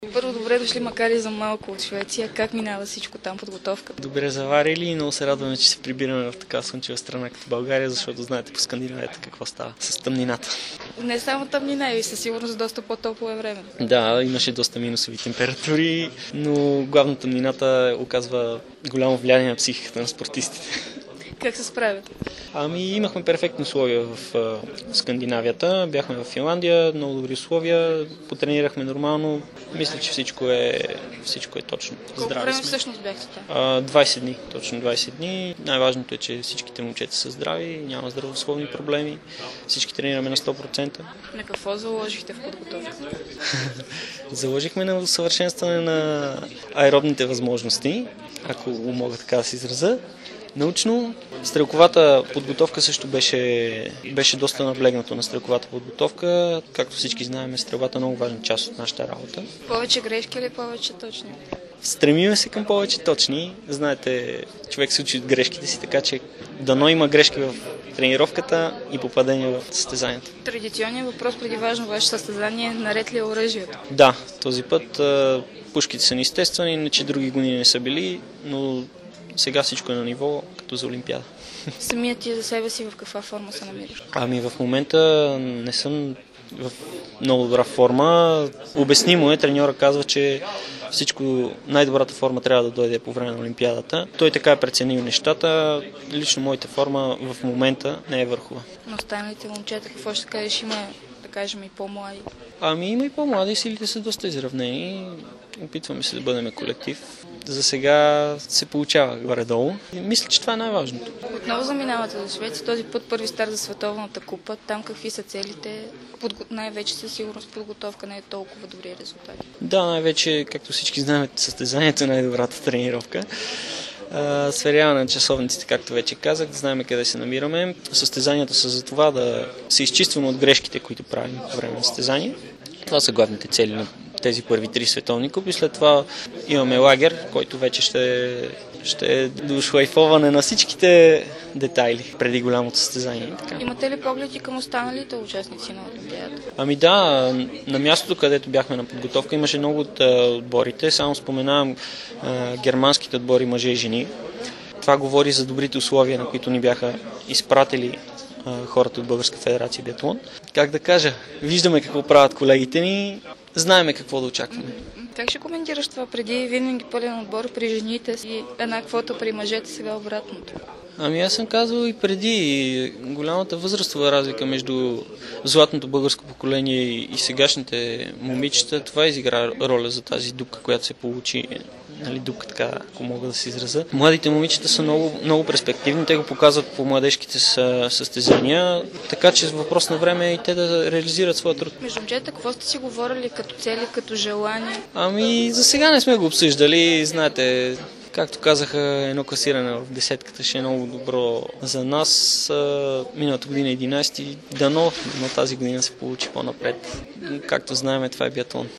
Първо, добре дошли, макар и за малко от Швеция. Как минава всичко там, подготовка? Добре заварили и много се радваме, че се прибираме в така слънчева страна като България, защото знаете по Скандинавията какво става с тъмнината. Не само тъмнина, и със сигурност доста по-топло е време. Да, имаше доста минусови температури, но главно тъмнината оказва голямо влияние на психиката на спортистите. Как се справят? Имахме перфектни условия в Скандинавията. Бяхме в Финландия, много добри условия, потренирахме нормално. Мисля, че всичко е точно. Колко време всъщност бяхте там? 20 дни, точно 20 дни. Най-важното е, че всичките момчета са здрави, няма здравословни проблеми. Всички тренираме на 100%. На какво заложихте в подготовката? Заложихме на усъвършенстване на аеробните възможности, ако мога така да се изразя. Научно, стрелковата подготовка също беше доста наблегнато на стрелковата подготовка. Както всички знаем, стрелбата е много важна част от нашата работа. Повече грешки или повече точни? Стремиме се към повече точни. Знаете, човек се учи от грешките си, така че дано има грешки в тренировката и попадения в състезанията. Традиционният въпрос преди важно ваше състезание, наред ли е оръжието? Да, този път пушките са неестествени, иначе други години не са били, но сега всичко е на ниво, като за Олимпиада. Самият ти за себе си в каква форма се намираш? В момента не съм в много добра форма. Обяснимо е, треньора казва, че най-добрата форма трябва да дойде по време на Олимпиадата. Той така е преценил нещата. Лично моята форма в момента не е върхова. Но останалите момчета, какво ще кажеш, има, да кажем, и по-млади? Има и по-млади, силите са доста изравнени. Опитваме се да бъдем колектив. За сега се получава горе-долу. Мисля, че това е най-важното. Отново заминавате за Швеция, този път първи старт за Световната купа. Там какви са целите? Най-вече със сигурност подготовка не е толкова добри резултати. Да, най-вече, както всички знаем, състезанието е най-добрата тренировка. Сверяване на часовниците, както вече казах, да знаем къде се намираме. Състезанията са за това да се изчистваме от грешките, които правим по време на състезание. Това са главните цели на тези първи 3 световни купи. След това имаме лагер, който вече ще е до шлайфоване на всичките детайли преди голямото състезание. Имате ли погледи към останалите участници на Олимпиадата? Да, на мястото, където бяхме на подготовка, имаше много от отборите. Само споменавам германските отбори мъже и жени. Това говори за добрите условия, на които ни бяха изпратили хората от Българска федерация биатлон. Как да кажа, виждаме какво правят колегите ни, знаеме какво да очакваме. Как ще коментираш това? Преди винаги пълен отбор при жените и една квота при мъжете, сега обратното. Аз съм казвал и преди, голямата възрастова разлика между златното българско поколение и сегашните момичета, това изигра роля за тази дупка, която се получи. Дупка, така, ако мога да се изразя. Младите момичета са много, много перспективни, те го показват по младежките състезания, така че въпрос на време е и те да реализират своя труд. Между момчета, какво сте си говорили като цели, като желание? За сега не сме го обсъждали, знаете. Както казаха, едно класиране в десетката ще е много добро за нас. Миналата година 11, дано тази година се получи по-напред. Както знаем, това е биатлон.